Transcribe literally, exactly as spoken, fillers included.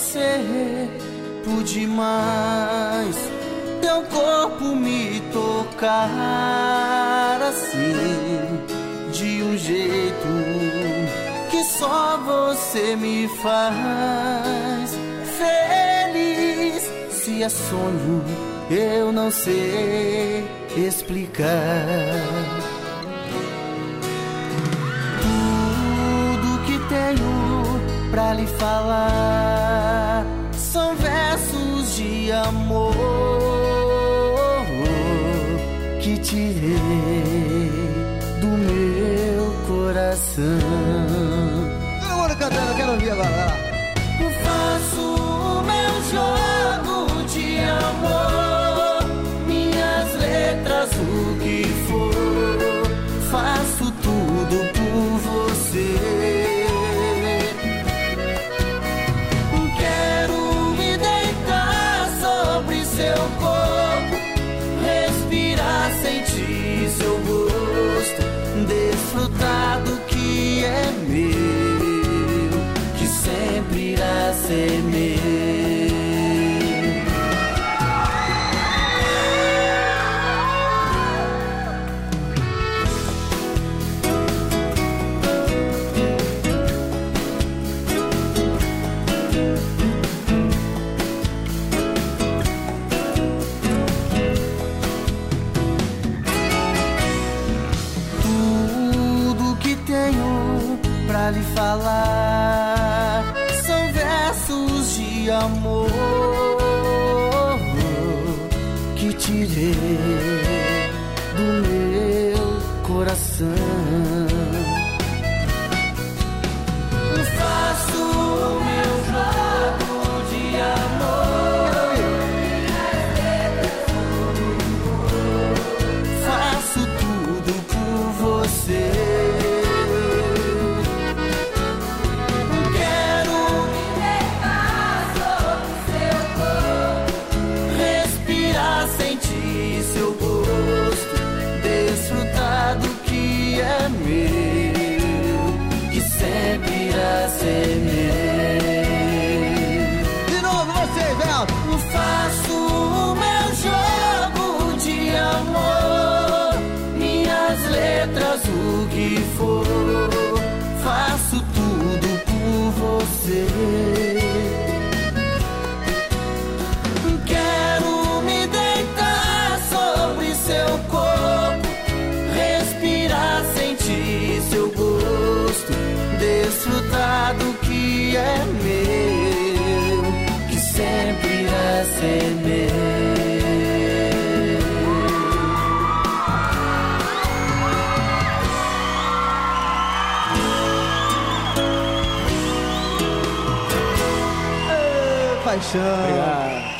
você por demais, teu corpo me tocar assim, de um jeito que só você me faz feliz. Se é sonho, eu não sei explicar. Tudo que tenho pra lhe falar são versos de amor que tirei do meu coração. Todo mundo cantando, eu quero ouvir agora, vai lá. Eu faço o meu jogo de amor, minhas letras, o que for, faço tudo por você. Quero me deitar sobre seu corpo, respirar, sentir seu gosto, desfrutar do que é meu, que sempre irá ser meu. Pra lhe falar são versos de amor que tirei do meu coração. Eu faço o meu jogo de amor, faço tudo por você. Seu gosto, desfrutar do que é meu, que sempre irá ser meu. De novo vocês, Elton. Eu faço o meu jogo de amor, minhas letras, o que for, faço tudo por você. Seu corpo, respirar, sentir seu gosto, desfrutar do que é meu, que sempre irá ser meu. Ei, paixão. Obrigado.